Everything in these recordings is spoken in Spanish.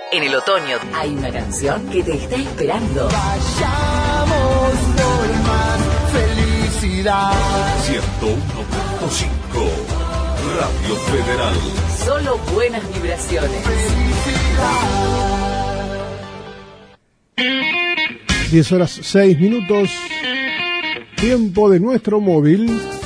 En el otoño hay una canción que te está esperando. Vayamos por más felicidad. 101.5 Radio Federal. Solo buenas vibraciones. Felicidad. 10:06. Tiempo de nuestro móvil.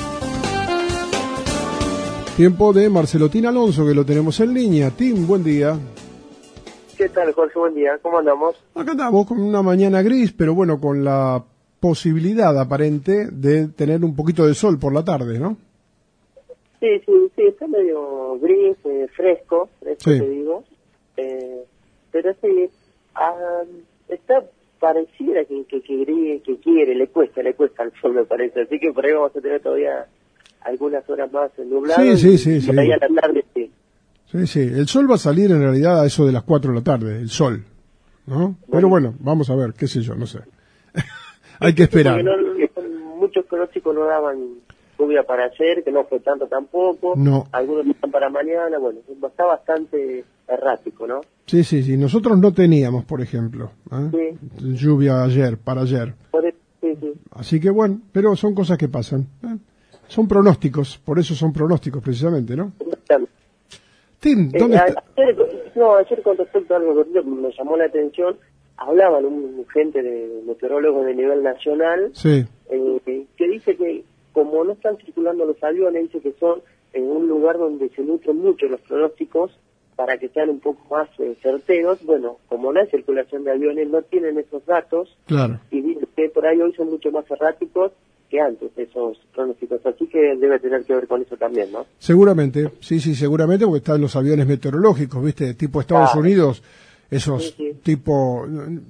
Tiempo de Marcelo Tin Alonso, que lo tenemos en línea. Tim, buen día. ¿Qué tal, Jorge? Buen día. ¿Cómo andamos? Acá estamos con una mañana gris, pero bueno, con la posibilidad aparente de tener un poquito de sol por la tarde, ¿no? Sí, está medio gris, fresco, Sí. te digo. Pero sí, está pareciera que gris, que quiere, le cuesta al sol, me parece. Así que por ahí vamos a tener todavía algunas horas más nubladas. Sí. Por ahí a la tarde, sí. Sí, el sol va a salir en realidad a eso de las 4 de la tarde, el sol, ¿no? Pero bueno, vamos a ver, qué sé yo, no sé. Hay que esperar. Muchos pronósticos no daban lluvia para ayer, que no fue tanto tampoco. No. Algunos están para mañana, bueno, está bastante errático, ¿no? Sí, nosotros no teníamos, por ejemplo, lluvia para ayer. Sí. Así que bueno, pero son cosas que pasan. Son pronósticos, por eso son pronósticos precisamente, ¿no? Tim, ¿dónde está? Ayer con respecto a algo que me llamó la atención, hablaban un gente de meteorólogos de nivel nacional, Sí. Que dice que como no están circulando los aviones, dice que son en un lugar donde se nutren mucho los pronósticos para que sean un poco más certeros. Bueno, como no hay circulación de aviones, no tienen esos datos, Claro. y dice que por ahí hoy son mucho más erráticos que antes esos pronósticos, así que debe tener que ver con eso también, ¿no? Seguramente, sí, seguramente, porque están los aviones meteorológicos, ¿viste? Tipo Estados Unidos, esos Sí. tipo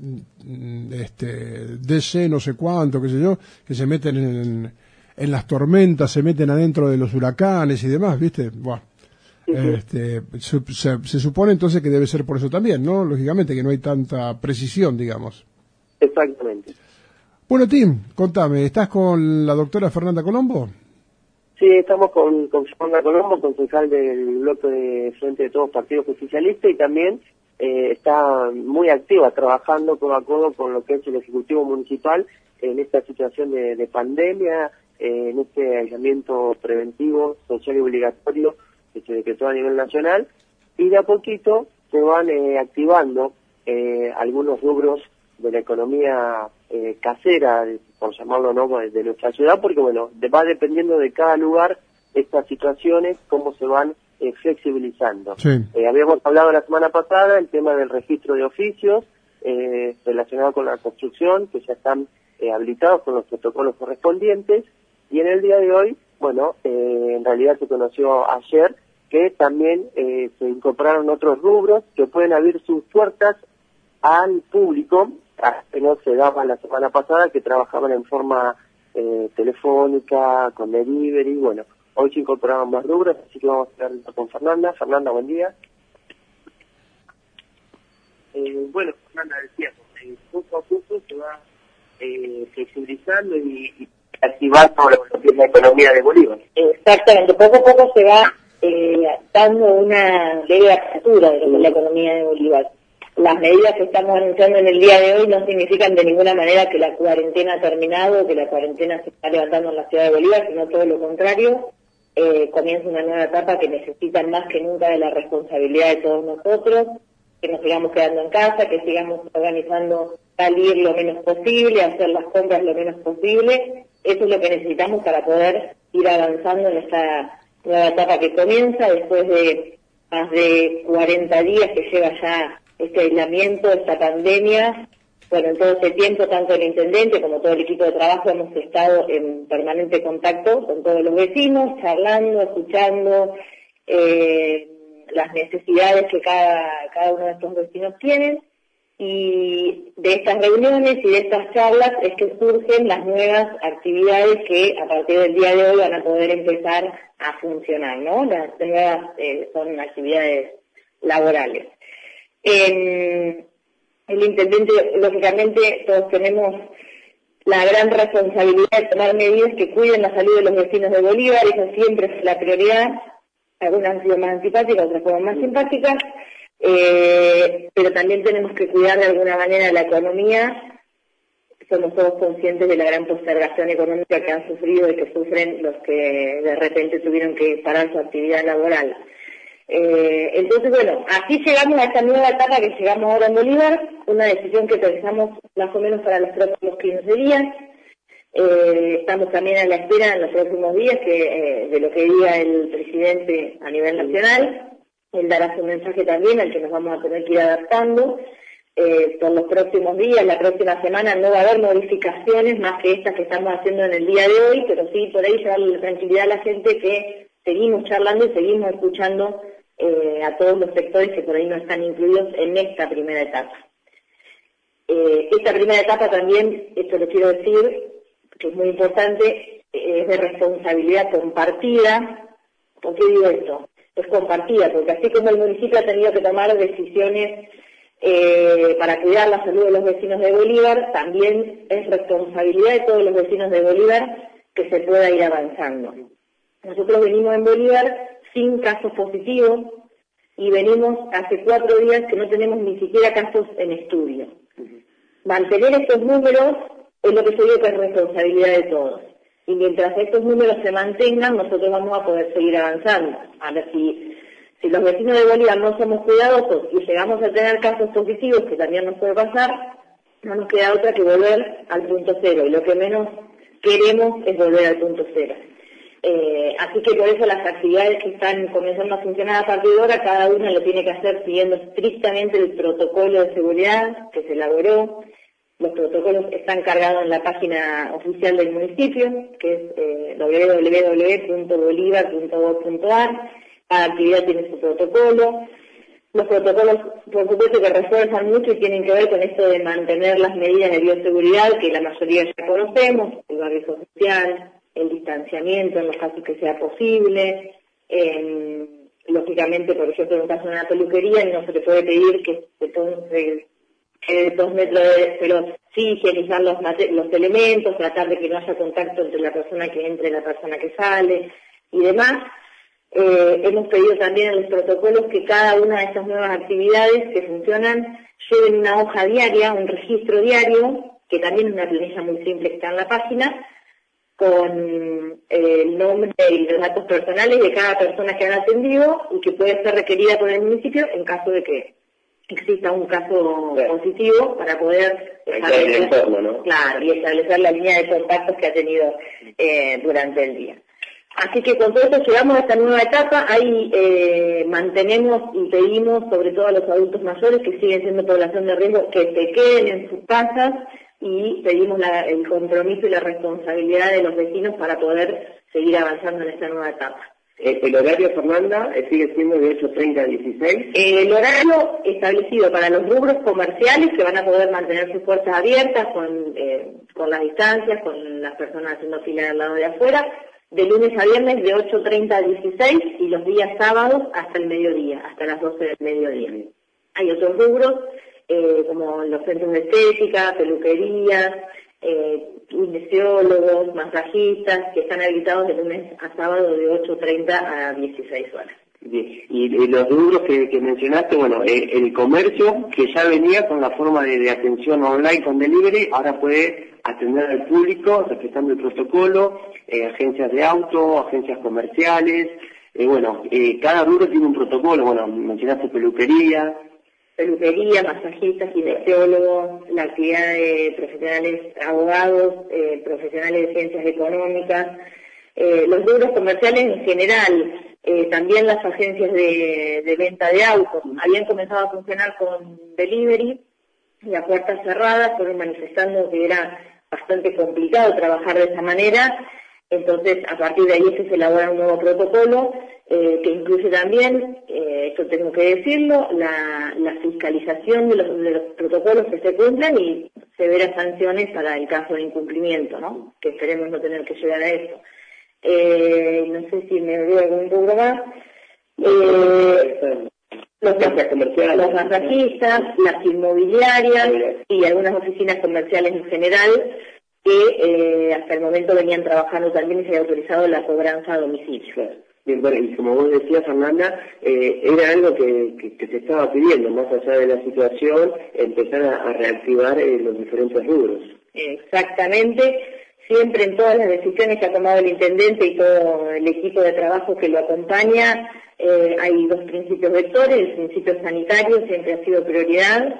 DC no sé cuánto, qué sé yo, que se meten en las tormentas, se meten adentro de los huracanes y demás, ¿viste? Buah. Sí. Se supone entonces que debe ser por eso también, ¿no? Lógicamente que no hay tanta precisión, digamos. Exactamente. Bueno, Tim, contame, ¿estás con la doctora Fernanda Colombo? Sí, estamos con Fernanda Colombo, concejal del bloque de Frente de Todos Partidos Justicialistas, y también está muy activa trabajando codo a codo con lo que es el Ejecutivo Municipal en esta situación de pandemia, en este aislamiento preventivo, social y obligatorio que se decretó a nivel nacional, y de a poquito se van activando algunos rubros de la economía casera, por llamarlo, ¿no?, de nuestra ciudad, porque bueno, va dependiendo de cada lugar estas situaciones, cómo se van flexibilizando. Sí. Habíamos hablado la semana pasada el tema del registro de oficios relacionado con la construcción, que ya están habilitados con los protocolos correspondientes, y en el día de hoy, bueno, en realidad se conoció ayer que también se incorporaron otros rubros que pueden abrir sus puertas al público, que no se daba la semana pasada, que trabajaban en forma telefónica, con delivery. Bueno, hoy se incorporaron más rubros, así que vamos a hablar con Fernanda. Fernanda, buen día. Bueno, Fernanda, decíamos, poco a poco se va flexibilizando y activando lo que es la economía de Bolívar. Exactamente, poco a poco se va dando una leve apertura de lo que es la economía de Bolívar. Las medidas que estamos anunciando en el día de hoy no significan de ninguna manera que la cuarentena ha terminado, que la cuarentena se está levantando en la ciudad de Bolívar, sino todo lo contrario. Comienza una nueva etapa que necesita más que nunca de la responsabilidad de todos nosotros, que nos sigamos quedando en casa, que sigamos organizando salir lo menos posible, hacer las compras lo menos posible. Eso es lo que necesitamos para poder ir avanzando en esta nueva etapa que comienza después de más de 40 días que lleva ya este aislamiento, esta pandemia. Bueno, en todo este tiempo, tanto el intendente como todo el equipo de trabajo hemos estado en permanente contacto con todos los vecinos, charlando, escuchando las necesidades que cada uno de estos vecinos tienen, y de estas reuniones y de estas charlas es que surgen las nuevas actividades que a partir del día de hoy van a poder empezar a funcionar, ¿no? Las nuevas son actividades laborales. El intendente, lógicamente, todos tenemos la gran responsabilidad de tomar medidas que cuiden la salud de los vecinos de Bolívar. Esa siempre es la prioridad. Algunas han sido más antipáticas, otras fueron más simpáticas, pero también tenemos que cuidar de alguna manera la economía. Somos todos conscientes de la gran postergación económica que han sufrido y que sufren los que de repente tuvieron que parar su actividad laboral. Entonces, bueno, así llegamos a esta nueva etapa que llegamos ahora en Bolívar, una decisión que pensamos más o menos para los próximos 15 días. Estamos también a la espera en los próximos días de lo que diga el presidente a nivel nacional. Él dará su mensaje también al que nos vamos a tener que ir adaptando. Por los próximos días, la próxima semana no va a haber modificaciones más que estas que estamos haciendo en el día de hoy, pero sí por ahí llevarle la tranquilidad a la gente que seguimos charlando y seguimos escuchando a todos los sectores que por ahí no están incluidos en esta primera etapa. Esta primera etapa también, esto lo quiero decir, que es muy importante, es de responsabilidad compartida. ¿Por qué digo esto? Es compartida, porque así como el municipio ha tenido que tomar decisiones para cuidar la salud de los vecinos de Bolívar, también es responsabilidad de todos los vecinos de Bolívar que se pueda ir avanzando. Nosotros venimos en Bolívar sin casos positivos y venimos hace 4 días que no tenemos ni siquiera casos en estudio. Mantener estos números es lo que yo digo que es responsabilidad de todos. Y mientras estos números se mantengan, nosotros vamos a poder seguir avanzando. A ver si los vecinos de Bolívar no somos cuidadosos y llegamos a tener casos positivos, que también nos puede pasar, no nos queda otra que volver al punto cero. Y lo que menos queremos es volver al punto cero. Así que por eso las actividades que están comenzando a funcionar a partir de ahora, cada una lo tiene que hacer siguiendo estrictamente el protocolo de seguridad que se elaboró. Los protocolos están cargados en la página oficial del municipio, que es www.bolivar.gov.ar. Cada actividad tiene su protocolo. Los protocolos, por supuesto, que refuerzan mucho y tienen que ver con esto de mantener las medidas de bioseguridad, que la mayoría ya conocemos, el barrio social, el distanciamiento en los casos que sea posible. Lógicamente, por ejemplo, en un caso de una peluquería, no se le puede pedir que se ponga 2 metros pero sí higienizar los elementos, tratar de que no haya contacto entre la persona que entra y la persona que sale y demás. Hemos pedido también en los protocolos que cada una de estas nuevas actividades que funcionan lleven una hoja diaria, un registro diario, que también es una planilla muy simple que está en la página, con el nombre y los datos personales de cada persona que han atendido y que puede ser requerida por el municipio en caso de que exista un caso positivo para poder establecer, entorno, ¿no? Claro, y establecer la línea de contactos que ha tenido durante el día. Así que con todo esto llegamos a esta nueva etapa. Ahí mantenemos y pedimos, sobre todo a los adultos mayores que siguen siendo población de riesgo, que se queden en sus casas, y pedimos el compromiso y la responsabilidad de los vecinos para poder seguir avanzando en esta nueva etapa. ¿El horario, Fernanda, sigue siendo de 8:30 a 16? El horario establecido para los rubros comerciales, que van a poder mantener sus puertas abiertas con las distancias, con las personas haciendo fila del lado de afuera, de lunes a viernes de 8:30 a 16 y los días sábados hasta el mediodía, hasta las 12 del mediodía. Hay otros rubros, como los centros de estética, peluquerías, kinesiólogos, masajistas, que están habilitados de lunes a sábado de 8:30 a 16 horas. Bien. Y los rubros que mencionaste, bueno, el comercio, que ya venía con la forma de atención online con delivery, ahora puede atender al público respetando el protocolo, agencias de auto, agencias comerciales, cada rubro tiene un protocolo. Bueno, mencionaste peluquería, masajistas, kinesiólogos, la actividad de profesionales abogados, profesionales de ciencias económicas, los rubros comerciales en general, también las agencias de venta de autos habían comenzado a funcionar con delivery y a puertas cerradas, fueron manifestando que era bastante complicado trabajar de esa manera. Entonces, a partir de ahí se elabora un nuevo protocolo que incluye también, esto tengo que decirlo, la fiscalización de los protocolos que se cumplan y severas sanciones para el caso de incumplimiento, ¿no? Que esperemos no tener que llegar a eso. No sé si me olvido algún rubro más. Los masajistas, las inmobiliarias y algunas oficinas comerciales en general que hasta el momento venían trabajando también y se había autorizado la cobranza a domicilio. Bien, bueno, y como vos decías, Fernanda, era algo que se estaba pidiendo, más allá de la situación, empezar a reactivar los diferentes rubros. Exactamente, siempre en todas las decisiones que ha tomado el intendente y todo el equipo de trabajo que lo acompaña, hay dos principios vectores. El principio sanitario siempre ha sido prioridad,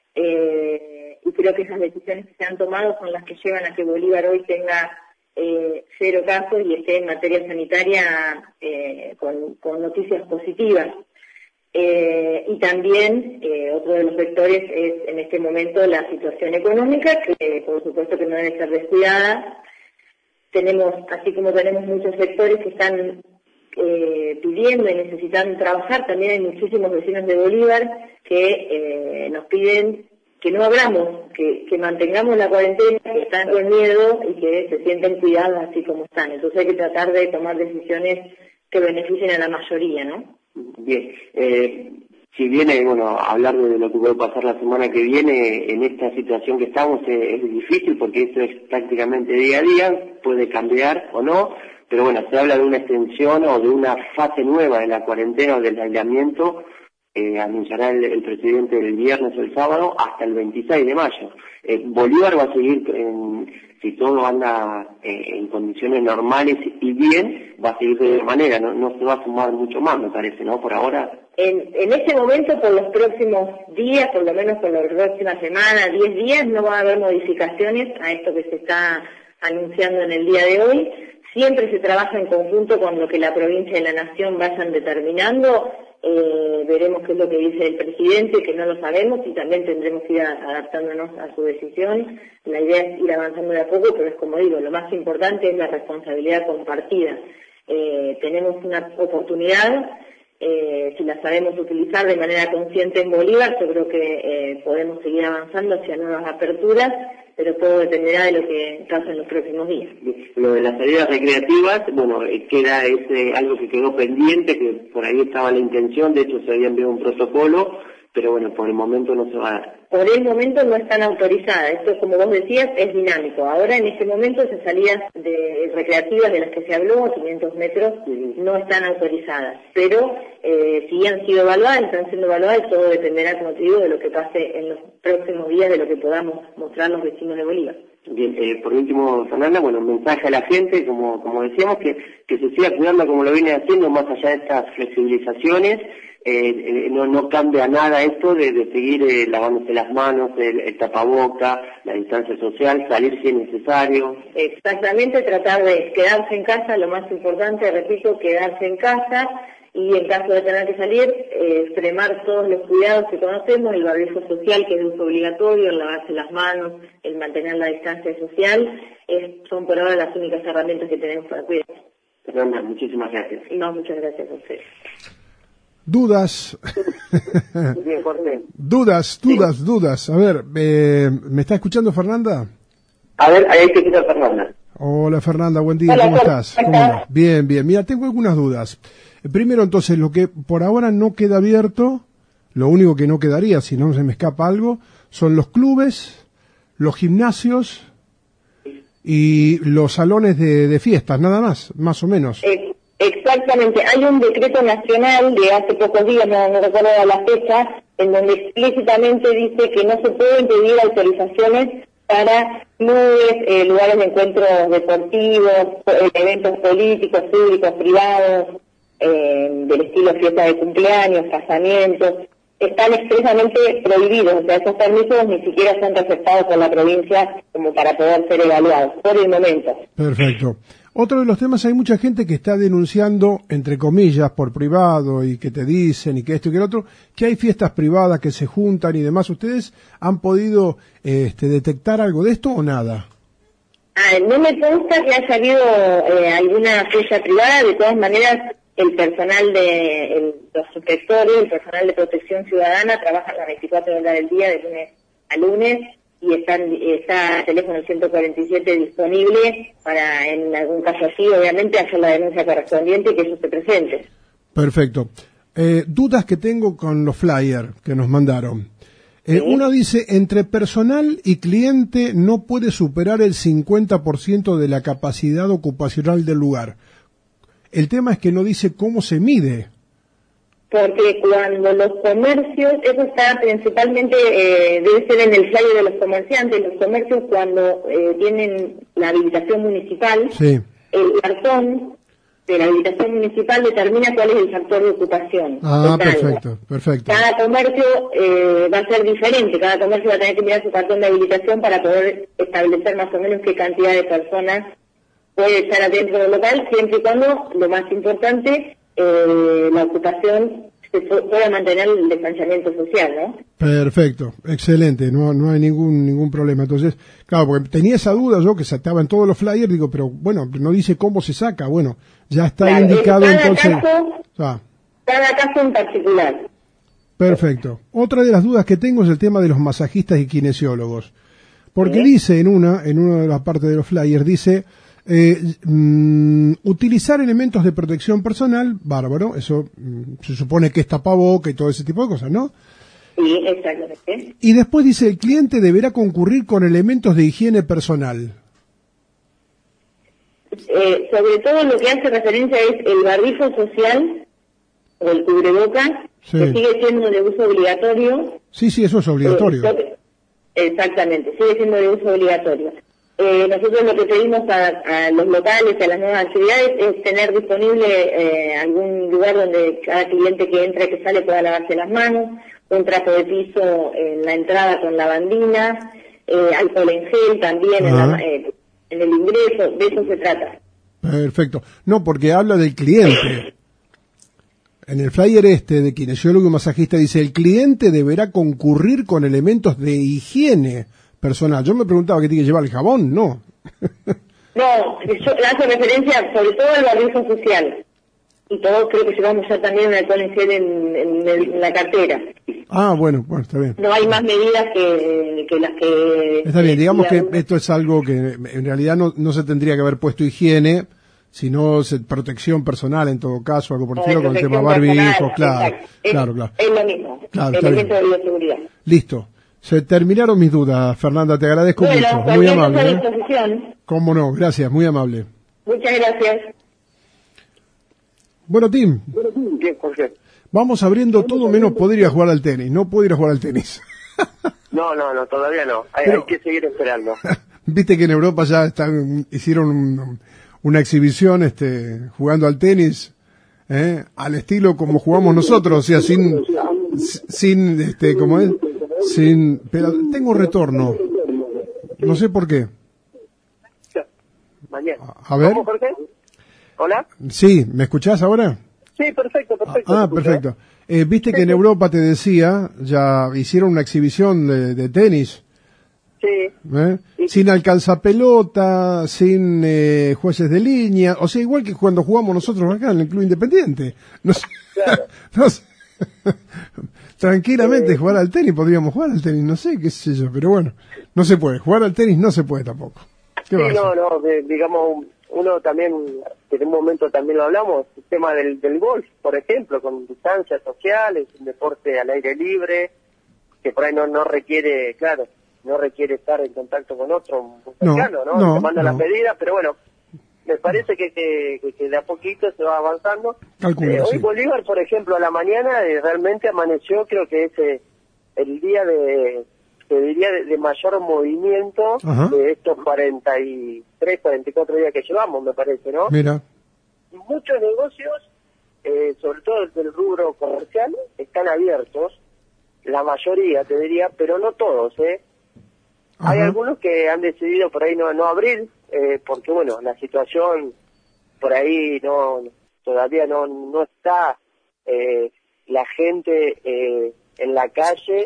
y creo que esas decisiones que se han tomado son las que llevan a que Bolívar hoy tenga 0 casos y esté en materia sanitaria con noticias positivas. Y también otro de los vectores es en este momento la situación económica, que por supuesto que no debe ser descuidada. Así como tenemos muchos sectores que están pidiendo y necesitando trabajar, también hay muchísimos vecinos de Bolívar que nos piden que no abramos, que mantengamos la cuarentena, que están con miedo y que se sienten cuidados así como están. Entonces hay que tratar de tomar decisiones que beneficien a la mayoría, ¿no? Bien, si viene, hablar de lo que puede pasar la semana que viene, en esta situación que estamos es difícil porque esto es prácticamente día a día, puede cambiar o no, pero bueno, se habla de una extensión o de una fase nueva de la cuarentena o del aislamiento. Anunciará el presidente el viernes o el sábado hasta el 26 de mayo. Bolívar va a seguir, si todo anda en condiciones normales y bien, va a seguir de esa manera, no se va a sumar mucho más, me parece, ¿no? Por ahora. En este momento, por los próximos días, por lo menos por la próxima semana, 10 días, no va a haber modificaciones a esto que se está anunciando en el día de hoy. Siempre se trabaja en conjunto con lo que la provincia y la nación vayan determinando. Veremos qué es lo que dice el presidente, que no lo sabemos, y también tendremos que ir adaptándonos a su decisión. La idea es ir avanzando de a poco, pero es como digo, lo más importante es la responsabilidad compartida. Tenemos una oportunidad, si la sabemos utilizar de manera consciente en Bolívar, yo creo que podemos seguir avanzando hacia nuevas aperturas, pero todo dependerá de lo que pase en los próximos días. Lo de las salidas recreativas, queda algo que quedó pendiente, que por ahí estaba la intención, de hecho se había enviado un protocolo, pero por el momento no se va a dar. Por el momento no están autorizadas, esto como vos decías es dinámico. Ahora en este momento esas salidas recreativas de las que se habló, 500 metros, no están autorizadas, pero si han sido evaluadas, están siendo evaluadas, todo dependerá, como te digo, de lo que pase en los próximos días, de lo que podamos mostrar los vecinos de Bolívar. Bien, por último, Fernanda, un mensaje a la gente, como decíamos, que se siga cuidando como lo viene haciendo, más allá de estas flexibilizaciones. No cambia nada esto de seguir lavándose las manos, el tapaboca, la distancia social, salir si es necesario. Exactamente, tratar de quedarse en casa, lo más importante, repito, quedarse en casa, y en caso de tener que salir, extremar todos los cuidados que conocemos, el barbijo social, que es de uso obligatorio, el lavarse las manos, el mantener la distancia social, son por ahora las únicas herramientas que tenemos para cuidar. Fernanda, muchísimas gracias. No, muchas gracias a ustedes. Dudas. Bien, Jorge. Dudas. A ver, ¿me está escuchando Fernanda? A ver, ahí te queda Fernanda. Hola Fernanda, buen día, Hola, ¿cómo estás? ¿Cómo andas? Bien. Mira, tengo algunas dudas. Primero, entonces, lo que por ahora no queda abierto, lo único que no quedaría, si no se me escapa algo, son los clubes, los gimnasios y los salones de fiestas, nada más o menos. Exactamente, hay un decreto nacional de hace pocos días, no recuerdo la fecha, en donde explícitamente dice que no se pueden pedir autorizaciones para clubes, lugares de encuentros deportivos, eventos políticos, públicos, privados, del estilo fiesta de cumpleaños, casamientos, están expresamente prohibidos, o sea, esos permisos ni siquiera son aceptados por la provincia como para poder ser evaluados, por el momento. Perfecto. Otro de los temas, hay mucha gente que está denunciando, entre comillas, por privado, y que te dicen, y que esto y que el otro, que hay fiestas privadas que se juntan y demás. ¿Ustedes han podido detectar algo de esto o nada? No me consta que haya habido alguna fiesta privada. De todas maneras, el personal los inspectores, el personal de protección ciudadana trabaja las 24 horas del día, de lunes a lunes, y está el teléfono 147 disponible para, en algún caso así, obviamente, hacer la denuncia correspondiente y que eso se presente. Perfecto. Dudas que tengo con los flyers que nos mandaron. ¿Sí? Uno dice, entre personal y cliente no puede superar el 50% de la capacidad ocupacional del lugar. El tema es que no dice cómo se mide. Porque cuando los comercios, eso está principalmente, debe ser en el flyer de los comerciantes, los comercios cuando tienen la habilitación municipal, Sí. el cartón de la habilitación municipal determina cuál es el factor de ocupación. Ah, total. perfecto. Cada comercio va a ser diferente, cada comercio va a tener que mirar su cartón de habilitación para poder establecer más o menos qué cantidad de personas puede estar adentro del local, siempre y cuando, lo más importante, la ocupación se pueda mantener el distanciamiento social, ¿no? Perfecto, excelente, no hay ningún problema. Entonces, claro, porque tenía esa duda yo, que estaba en todos los flyers, digo, pero bueno, no dice cómo se saca. Bueno, ya está Claro, indicado cada entonces. caso, cada caso en particular. Perfecto. Otra de las dudas que tengo es el tema de los masajistas y kinesiólogos. Porque ¿Sí? dice en una de las partes de los flyers, dice, utilizar elementos de protección personal, bárbaro, eso se supone que es tapaboca y todo ese tipo de cosas, ¿no? Sí, exactamente. Y después dice, el cliente deberá concurrir con elementos de higiene personal. Sobre todo lo que hace referencia es el barbijo social o el cubrebocas, Sí. que sigue siendo de uso obligatorio. Sí, eso es obligatorio. Exactamente, sigue siendo de uso obligatorio. Nosotros lo que pedimos a los locales, a las nuevas actividades, es tener disponible algún lugar donde cada cliente que entra y que sale pueda lavarse las manos, un trapo de piso en la entrada con lavandina, alcohol en gel también en el ingreso, de eso se trata. Perfecto. No, porque habla del cliente. En el flyer de kinesiólogo y masajista dice, el cliente deberá concurrir con elementos de higiene personal. Yo me preguntaba qué tiene que llevar el jabón, ¿no? No, yo hace referencia sobre todo al barbijo social. Y todos creo que llevamos ya también un alcohol en gel en la cartera. Ah, bueno, está bien. No hay más medidas que las que... Está bien, digamos que esto es algo que en realidad no se tendría que haber puesto higiene, sino protección personal en todo caso, algo por el estilo, con el tema barbijo, claro. Es lo mismo, Claro, elemento de bioseguridad. Listo. Se terminaron mis dudas, Fernanda, te agradezco mucho, muy amable. A disposición. Cómo no, gracias, muy amable. Muchas gracias. Bueno, Tim, Bien, Jorge. vamos abriendo todo menos poder ir a jugar al tenis. No puedo ir a jugar al tenis. No, todavía no. Hay que seguir esperando. Viste que en Europa ya hicieron una exhibición jugando al tenis, al estilo como jugamos nosotros, o sea, sin ¿cómo es? Pero tengo retorno. No sé por qué. Mañana. A ver. ¿Cómo, Jorge? ¿Hola? Sí, ¿me escuchás ahora? Sí, perfecto. Ah, perfecto. Viste que en Europa, te decía, ya hicieron una exhibición de tenis. Sí. Sin alcanzapelota, sin jueces de línea, o sea, igual que cuando jugamos nosotros acá en el Club Independiente. No sé, Claro. no sé. Tranquilamente jugar al tenis, podríamos jugar al tenis, no sé, qué sé yo, pero bueno, no se puede, jugar al tenis no se puede tampoco. ¿Qué va a hacer? Digamos, uno también, en un momento también lo hablamos, el tema del golf, por ejemplo, con distancias sociales, un deporte al aire libre, que por ahí no requiere, claro, no requiere estar en contacto con otro muy cercano, ¿no? Se manda las medidas, pero bueno, me parece que de a poquito se va avanzando. Calculo, Hoy sí. Bolívar, por ejemplo, a la mañana realmente amaneció, creo que es el día te diría de mayor movimiento. Ajá. De estos 43, 44 días que llevamos, me parece, ¿no? Mira, Muchos negocios, sobre todo del rubro comercial, están abiertos, la mayoría, te diría, pero no todos, Hay Ajá. algunos que han decidido por ahí no abrir, porque bueno, la situación por ahí todavía no está la gente en la calle,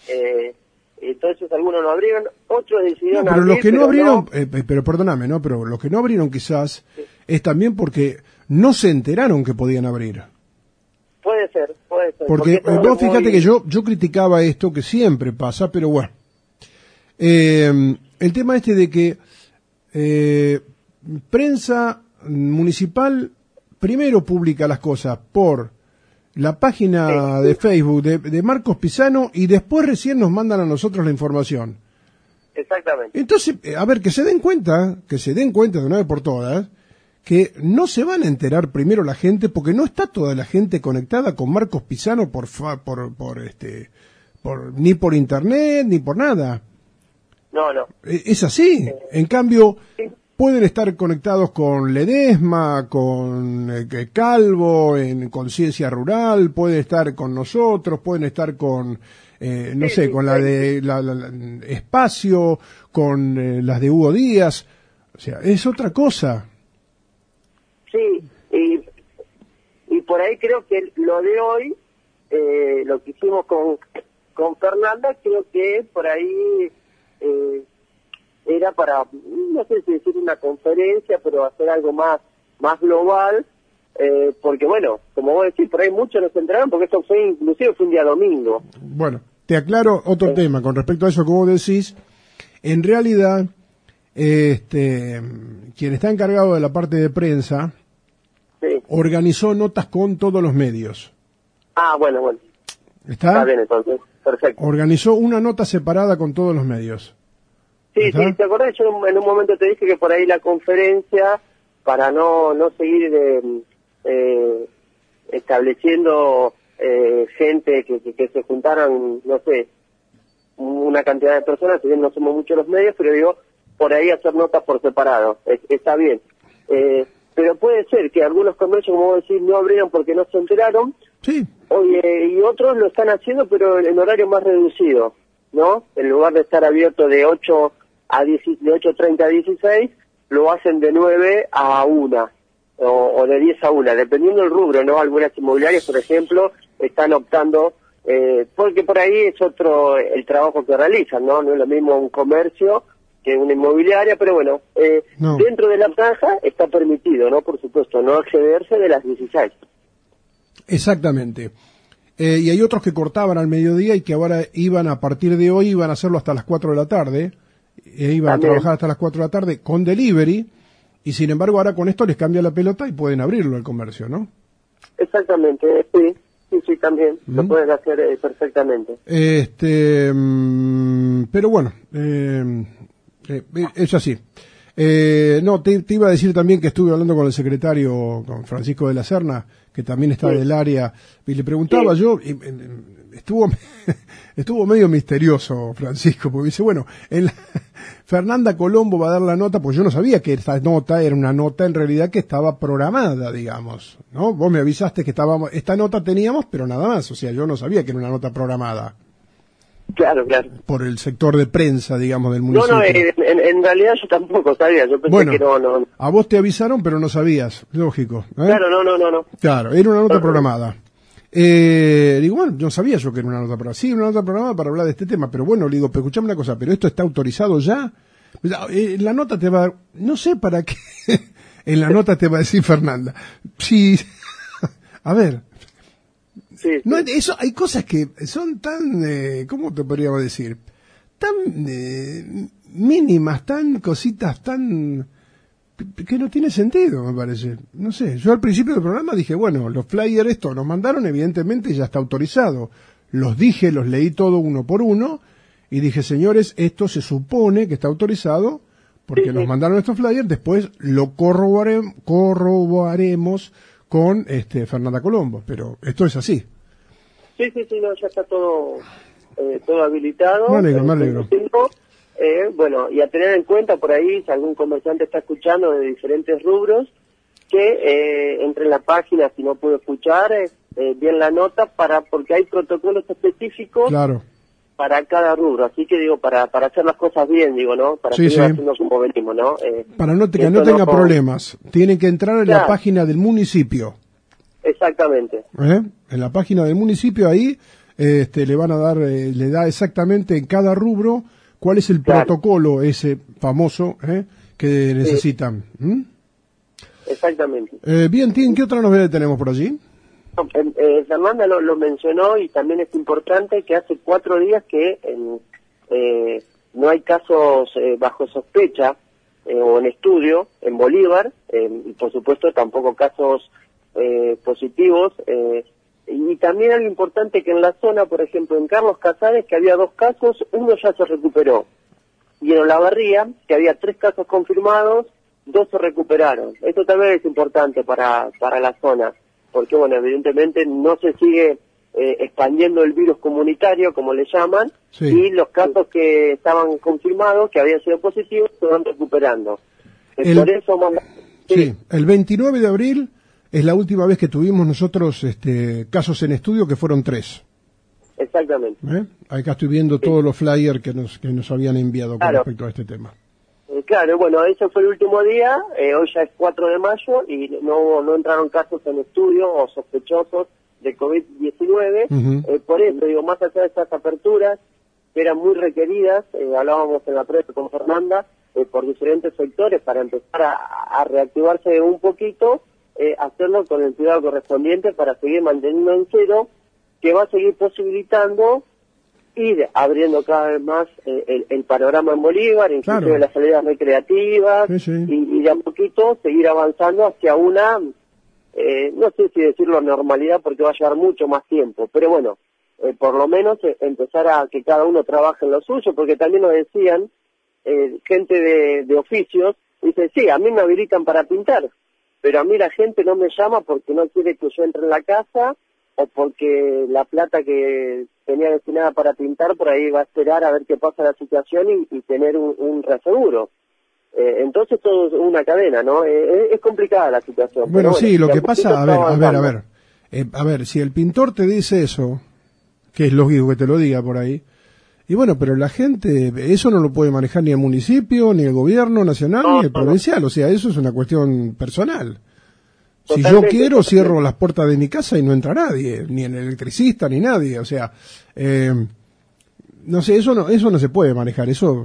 entonces algunos no abrieron, otros decidieron pero abrir, los que no abrieron, no. pero perdóname, ¿no? Pero los que no abrieron quizás es también porque no se enteraron que podían abrir. Puede ser. Porque todo vos es fíjate muy- que yo criticaba esto, que siempre pasa, pero bueno. El tema de que prensa municipal primero publica las cosas por la página de Facebook de Marcos Pisano y después recién nos mandan a nosotros la información. Exactamente. Entonces, a ver, que se den cuenta de una vez por todas, que no se van a enterar primero la gente, porque no está toda la gente conectada con Marcos Pisano ni por internet, ni por nada. No, no. Es así. En cambio, pueden estar conectados con Ledesma, con Calvo, en Conciencia Rural, pueden estar con nosotros, pueden estar con, con la de la Espacio, con las de Hugo Díaz. O sea, es otra cosa. Sí, y por ahí creo que lo de hoy, lo que hicimos con Fernanda, creo que por ahí era para, no sé si decir una conferencia, pero hacer algo más global, porque bueno, como vos decís, por ahí muchos nos enteraron, porque esto fue un día domingo. Bueno, te aclaro otro tema con respecto a eso que vos decís. En realidad, quien está encargado de la parte de prensa, sí, organizó notas con todos los medios. Ah, bueno. ¿Está bien, entonces, perfecto. Organizó una nota separada con todos los medios. Sí, ¿Está? sí, ¿te acordás? Yo en un momento te dije que por ahí la conferencia, para no seguir estableciendo gente que se juntaran, no sé, una cantidad de personas, si bien no somos muchos los medios, pero digo, por ahí hacer notas por separado, está bien. Pero puede ser que algunos comercios, como vos decís, no abrieron porque no se enteraron, Sí. y otros lo están haciendo, pero en horario más reducido, ¿no? En lugar de estar abierto de 8:30 a 16, lo hacen de 9 a 1, o de 10 a 1, dependiendo del rubro, ¿no? Algunas inmobiliarias, por ejemplo, están optando, porque por ahí es otro el trabajo que realizan, ¿no? No es lo mismo un comercio que una inmobiliaria, pero bueno, No. dentro de la franja está permitido, ¿no? Por supuesto, no excederse de las 16. Exactamente. Y hay otros que cortaban al mediodía y que ahora a partir de hoy, iban a hacerlo hasta las 4 de la tarde. Iban También. a trabajar hasta las 4 de la tarde con delivery. Y sin embargo, ahora con esto les cambia la pelota y pueden abrirlo el comercio, ¿no? Exactamente, sí, también, lo pueden hacer perfectamente. Pero bueno, es así. No, te iba a decir también que estuve hablando con el secretario, con Francisco de la Serna, que también está Sí. del área, y le preguntaba Sí. yo, estuvo medio misterioso Francisco, porque dice, bueno, Fernanda Colombo va a dar la nota, pues yo no sabía que esta nota era una nota en realidad que estaba programada, digamos, ¿no? Vos me avisaste que esta nota teníamos, pero nada más, o sea, yo no sabía que era una nota programada. Claro. Por el sector de prensa, digamos, del No, municipio. en realidad yo tampoco sabía, yo pensé Bueno, que no. a vos te avisaron, pero no sabías, lógico. Claro, no. Claro, era una nota programada. Digo, bueno, no sabía yo que era una nota programada. Sí, una nota programada para hablar de este tema, pero bueno, le digo, pero escuchame una cosa, ¿pero esto está autorizado ya? La nota te va a dar, no sé para qué, en la nota te va a decir Fernanda. Sí, a ver. Sí. No, eso, hay cosas que son tan, ¿cómo te podríamos decir? Tan mínimas, tan cositas, tan que no tiene sentido, me parece. No sé, yo al principio del programa dije, bueno, los flyers esto nos mandaron, evidentemente ya está autorizado. Los dije, los leí todo uno por uno y dije, señores, esto se supone que está autorizado porque Sí. nos mandaron estos flyers, después lo corroboraremos con Fernanda Colombo, pero esto es así. Sí, no, ya está todo habilitado. Me alegro. Bueno, y a tener en cuenta por ahí, si algún comerciante está escuchando de diferentes rubros, que entre en la página, si no pudo escuchar, bien la nota, porque hay protocolos específicos Claro. para cada rubro. Así que digo, para hacer las cosas bien, digo, ¿no? Para Sí, seguir sí. haciendo como venimos, ¿no? Para que esto no tenga no- problemas, tienen que entrar en la Claro. página del municipio. Exactamente. En la página del municipio ahí le van a dar, le da exactamente en cada rubro cuál es el Claro. protocolo ese famoso que necesitan. Exactamente. Bien, Tim, ¿qué otra novedad tenemos por allí? Fernanda lo mencionó y también es importante que hace 4 días que no hay casos bajo sospecha o en estudio en Bolívar, y por supuesto tampoco casos positivos, y también algo importante que en la zona, por ejemplo en Carlos Casares, que había 2 casos, uno ya se recuperó, y en Olavarría, que había 3 casos confirmados, 2 se recuperaron. Esto también es importante para la zona, porque bueno, evidentemente no se sigue expandiendo el virus comunitario, como le llaman, Sí. y los casos que estaban confirmados, que habían sido positivos, se van recuperando. Por eso Sí, el 29 de abril es la última vez que tuvimos nosotros casos en estudio, que fueron 3. Exactamente. Acá estoy viendo todos los flyers que nos habían enviado con respecto a este tema. Claro, bueno, ese fue el último día, hoy ya es 4 de mayo y no entraron casos en estudio o sospechosos de COVID-19. Uh-huh. Por eso, digo, más allá de estas aperturas, que eran muy requeridas, hablábamos en la prensa con Fernanda, por diferentes sectores para empezar a reactivarse un poquito, hacerlo con el cuidado correspondiente para seguir manteniendo en cero, que va a seguir posibilitando ir abriendo cada vez más el panorama en Bolívar, inclusive Claro. las salidas recreativas, Sí. y de a poquito seguir avanzando hacia una, no sé si decirlo normalidad porque va a llevar mucho más tiempo, pero bueno, por lo menos empezar a que cada uno trabaje en lo suyo, porque también nos decían gente de oficios, dice, sí, a mí me habilitan para pintar, pero a mí la gente no me llama porque no quiere que yo entre en la casa, o porque la plata que tenía destinada para pintar por ahí va a esperar a ver qué pasa la situación y tener un reaseguro. Entonces todo es una cadena, ¿no? Es complicada la situación. Bueno, sí, lo de que a poquito pasa, está avanzando. a ver, si el pintor te dice eso, que es lógico que te lo diga por ahí, y bueno, pero la gente, eso no lo puede manejar ni el municipio, ni el gobierno nacional, ni el provincial, o sea, eso es una cuestión personal. Si yo quiero, cierro las puertas de mi casa y no entra nadie, ni el electricista, ni nadie, o sea, no sé, eso no se puede manejar, eso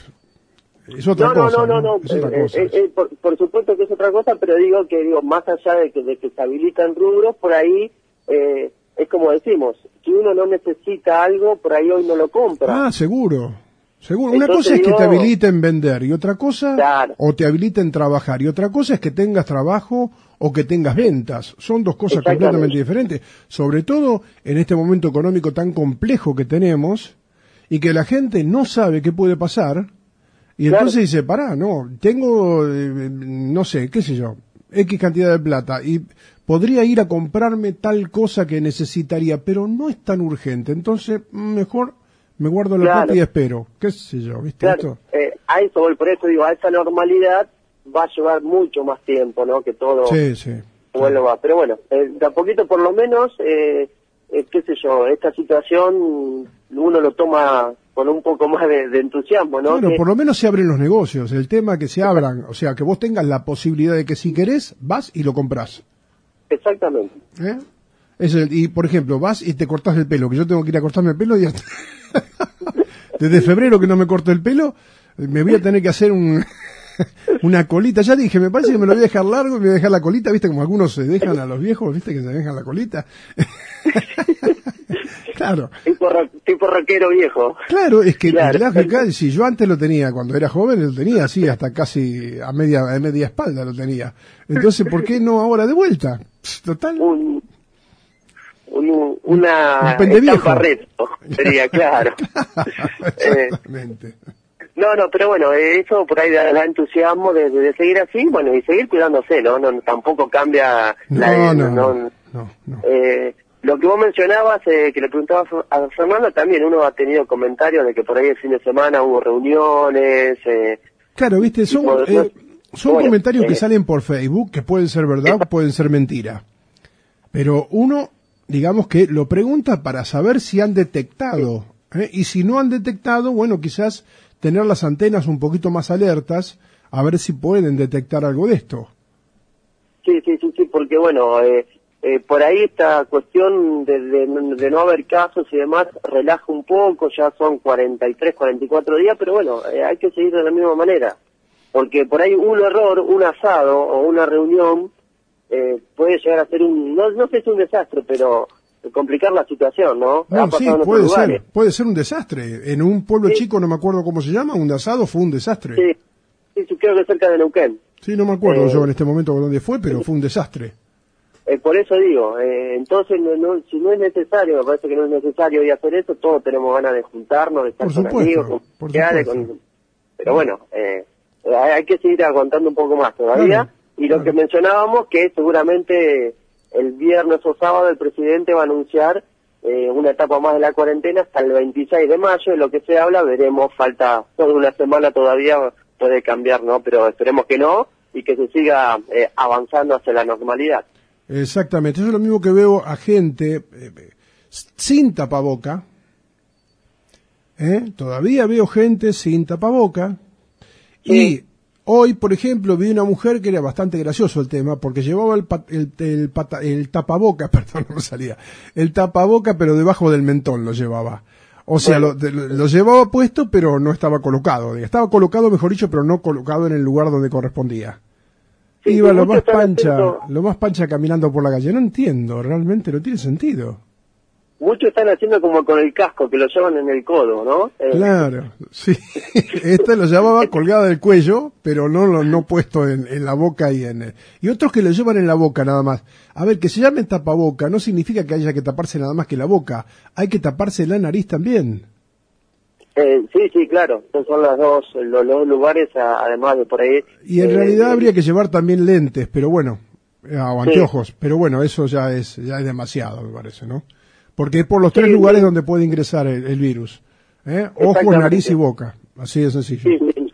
es otra cosa. No, es otra cosa. por supuesto que es otra cosa, pero digo, más allá de que se habilitan rubros, por ahí, es como decimos, si uno no necesita algo, por ahí hoy no lo compra. Ah, seguro. Una Entonces, cosa es que te habiliten vender y otra cosa, Claro. o te habiliten trabajar, y otra cosa es que tengas trabajo o que tengas ventas. Son dos cosas completamente diferentes, sobre todo en este momento económico tan complejo que tenemos y que la gente no sabe qué puede pasar, y entonces dice, pará, no, tengo, no sé, qué sé yo, X cantidad de plata y podría ir a comprarme tal cosa que necesitaría, pero no es tan urgente, entonces mejor me guardo la plata y espero, qué sé yo, ¿viste? Claro, a eso voy, por eso digo, a esa normalidad va a llevar mucho más tiempo, ¿no? Que todo vuelva. Pero bueno, de a poquito por lo menos, qué sé yo, esta situación uno lo toma con un poco más de entusiasmo, ¿no? Bueno, por lo menos se abren los negocios, el tema que se abran, o sea, que vos tengas la posibilidad de que si querés, vas y lo comprás. Exactamente. Y, por ejemplo, vas y te cortás el pelo, que yo tengo que ir a cortarme el pelo y hasta... Desde febrero que no me corto el pelo, me voy a tener que hacer una colita. Ya dije, me parece que me lo voy a dejar largo y me voy a dejar la colita, ¿viste? Como algunos se dejan a los viejos, ¿viste? Que se dejan la colita. Claro. Tipo rockero viejo. Claro, es que si yo antes lo tenía, cuando era joven, lo tenía así, hasta casi a media espalda lo tenía. Entonces, ¿por qué no ahora de vuelta? Total. Una un pendeviejo. reto, sería, claro. Exactamente. No, pero bueno, eso por ahí da entusiasmo de seguir así, bueno, y seguir cuidándose, ¿no? Tampoco cambia No. Lo que vos mencionabas, que le preguntabas a Fernanda, también uno ha tenido comentarios de que por ahí el fin de semana hubo reuniones. Claro, viste, son comentarios que salen por Facebook, que pueden ser verdad o pueden ser mentira. Pero uno, digamos que lo pregunta para saber si han detectado. Y si no han detectado, bueno, quizás tener las antenas un poquito más alertas, a ver si pueden detectar algo de esto. Sí, porque bueno, por ahí esta cuestión de no haber casos y demás relaja un poco, ya son 43, 44 días, pero bueno, hay que seguir de la misma manera, porque por ahí un error, un asado o una reunión puede llegar a ser no sé si un desastre, pero complicar la situación, ¿no? No, sí, puede ser un desastre. En un pueblo chico, no me acuerdo cómo se llama, un asado fue un desastre. Sí, creo que cerca de Neuquén. Sí, no me acuerdo yo en este momento dónde fue, pero fue un desastre. Por eso digo, entonces si no es necesario, me parece que no es necesario hoy hacer eso, todos tenemos ganas de juntarnos, de estar con amigos, con familiares, pero bueno, hay que seguir aguantando un poco más todavía. Y lo que mencionábamos, que seguramente el viernes o sábado el presidente va a anunciar una etapa más de la cuarentena hasta el 26 de mayo, de lo que se habla, veremos, falta toda una semana todavía, puede cambiar, ¿no? Pero esperemos que no, y que se siga avanzando hacia la normalidad. Exactamente, eso es lo mismo que veo a gente sin tapaboca, todavía veo gente sin tapaboca, y hoy, por ejemplo, vi una mujer que era bastante gracioso el tema, porque llevaba el tapaboca, perdón, no me salía, el tapaboca, pero debajo del mentón lo llevaba. O sea, lo llevaba puesto, pero no estaba colocado. Estaba colocado, mejor dicho, pero no colocado en el lugar donde correspondía. Sí, iba lo más pancha caminando por la calle. No entiendo, realmente no tiene sentido. Muchos están haciendo como con el casco, que lo llevan en el codo, ¿no? Claro, sí. Este lo llevaba colgado del cuello, pero no puesto en la boca y otros que lo llevan en la boca nada más. A ver, que se llame tapaboca no significa que haya que taparse nada más que la boca. Hay que taparse la nariz también. Sí, claro. Esos son los dos lugares, además de por ahí. Y en realidad habría que llevar también lentes, pero bueno, o anteojos. Pero bueno, eso ya es demasiado, me parece, ¿no? Porque es por los tres lugares donde puede ingresar el virus. Ojos, nariz y boca. Así de sencillo. Sí.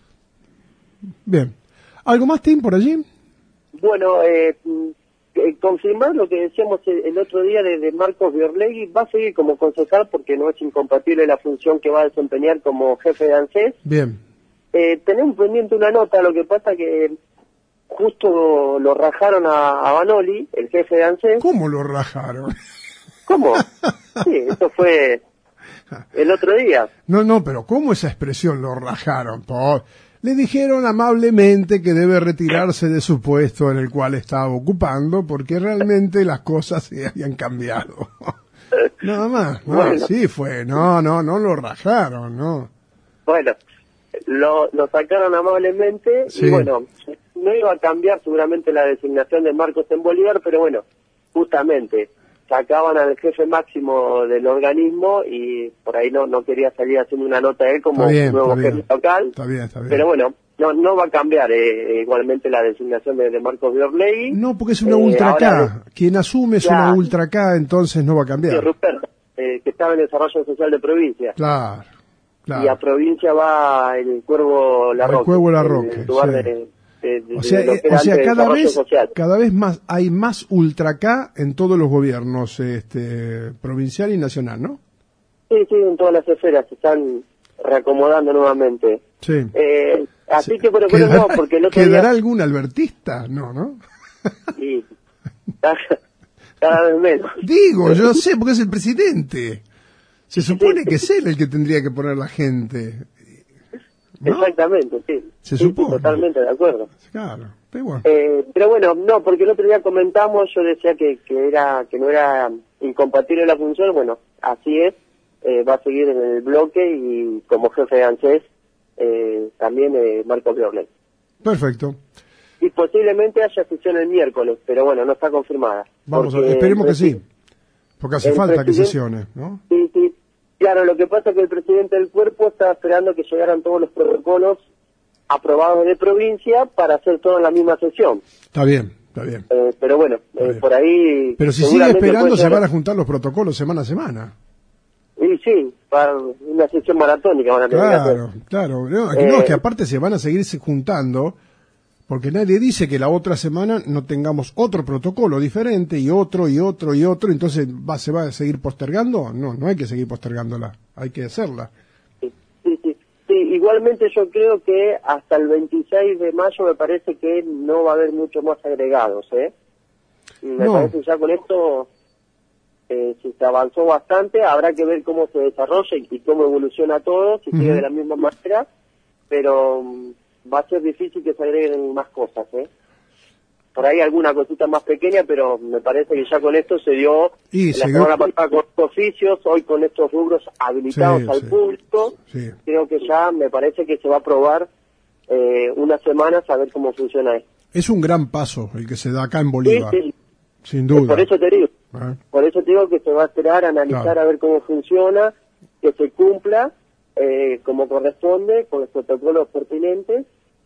Bien. ¿Algo más, Tim, por allí? Bueno, confirmar lo que decíamos el otro día de Marcos Biorlegui. Va a seguir como concejal porque no es incompatible la función que va a desempeñar como jefe de ANSES. Bien. Tenemos pendiente una nota, lo que pasa que justo lo rajaron a Banoli, el jefe de ANSES. ¿Cómo lo rajaron? ¿Cómo? Sí, eso fue el otro día. No, pero ¿cómo esa expresión lo rajaron? Le dijeron amablemente que debe retirarse de su puesto en el cual estaba ocupando porque realmente las cosas se habían cambiado. Nada más. No, bueno. Sí fue. No lo rajaron, no. Bueno, lo sacaron amablemente y bueno, no iba a cambiar seguramente la designación de Marcos en Bolívar, pero bueno, justamente sacaban al jefe máximo del organismo y por ahí no quería salir haciendo una nota de él como nuevo jefe local. Está bien. Pero bueno, no va a cambiar igualmente la designación de Marcos Biorlegui. No, porque es una ultra K. Quien asume es una ultra K, entonces no va a cambiar. Sí, Ruperto, que estaba en Desarrollo Social de provincia. Claro. Y a provincia va el Cuervo Larroque. El Cuervo Larroque, o sea, cada vez más hay más ultra K en todos los gobiernos, provincial y nacional, ¿no? Sí, en todas las esferas se están reacomodando nuevamente. Sí. Así que, pero no, porque el otro ¿Quedará algún albertista? No. Sí, cada vez menos. Digo, yo sé, porque es el presidente. Se supone que es él el que tendría que poner la gente. ¿No? Exactamente, sí. Se supone. Totalmente de acuerdo. Claro, pero bueno. Pero bueno, no, porque el otro día comentamos, yo decía que no era incompatible la función, bueno, así es, va a seguir en el bloque y como jefe de ANSES también Marcos Biorlegui. Perfecto. Y posiblemente haya sesión el miércoles, pero bueno, no está confirmada. Vamos a ver, esperemos que sí, porque hace falta que sesione, ¿no? Sí. Claro, lo que pasa es que el presidente del cuerpo está esperando que llegaran todos los protocolos aprobados de provincia para hacer todo en la misma sesión. Está bien. Pero bueno, por ahí... Pero si sigue esperando se van a juntar los protocolos semana a semana. Y sí, para una sesión maratónica van a tener que hacer. Claro. No, es que aparte se van a seguirse juntando porque nadie dice que la otra semana no tengamos otro protocolo diferente y otro, entonces se va a seguir postergando. No hay que seguir postergándola, hay que hacerla. Sí, igualmente yo creo que hasta el 26 de mayo me parece que no va a haber mucho más agregados, Me parece ya con esto si se avanzó bastante, habrá que ver cómo se desarrolla y cómo evoluciona todo, si sigue de la misma manera, pero va a ser difícil que se agreguen más cosas, Por ahí alguna cosita más pequeña, pero me parece que ya con esto se dio semana pasada con oficios, hoy con estos rubros habilitados al público, creo que ya me parece que se va a probar unas semanas a ver cómo funciona esto. Es un gran paso el que se da acá en Bolívar, sin duda. Por eso te digo que se va a esperar, analizar a ver cómo funciona, que se cumpla como corresponde, con los protocolos pertinentes,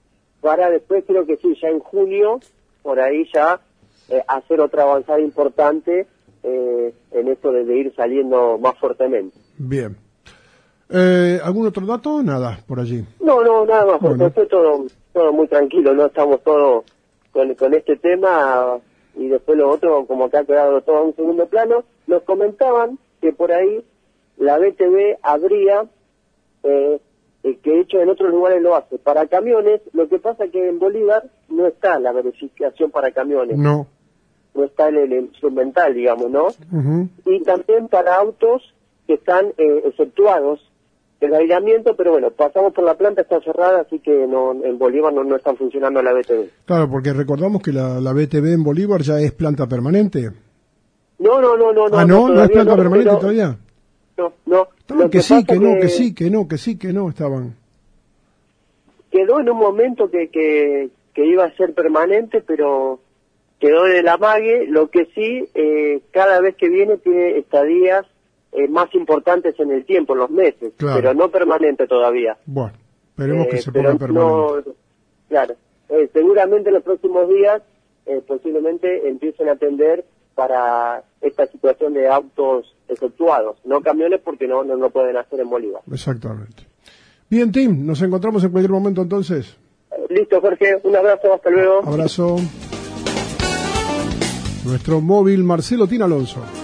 para después, creo que sí, ya en junio, por ahí ya hacer otra avanzada importante en esto de ir saliendo más fuertemente. Bien. ¿Algún otro dato? Nada, por allí. No, nada más, porque fue todo muy tranquilo, no estamos todos con este tema, y después lo otro como que ha quedado todo en un segundo plano. Nos comentaban que por ahí la BTV habría, que de hecho en otros lugares lo hace, para camiones. Lo que pasa que en Bolívar no está la verificación para camiones. No está el instrumental, digamos, ¿no? Uh-huh. Y también para autos que están exceptuados el aislamiento, pero bueno, pasamos por la planta, está cerrada, así que en Bolívar no están funcionando la BTV. Claro, porque recordamos que la BTV en Bolívar ya es planta permanente. No. Ah, ¿no es planta permanente todavía? No. Estaban que sí, que no estaban. Quedó en un momento que iba a ser permanente, pero quedó en el amague. Lo que sí, cada vez que viene tiene estadías más importantes en el tiempo, en los meses, claro, pero no permanente todavía. Bueno, esperemos que se ponga permanente. Claro, seguramente en los próximos días posiblemente empiecen a atender para esta situación de autos exceptuados, no camiones, porque no lo pueden hacer en Bolívar. Exactamente. Bien, Tim, nos encontramos en cualquier momento entonces. Listo, Jorge, un abrazo, hasta luego. Abrazo. Nuestro móvil Marcelo Tin Alonso.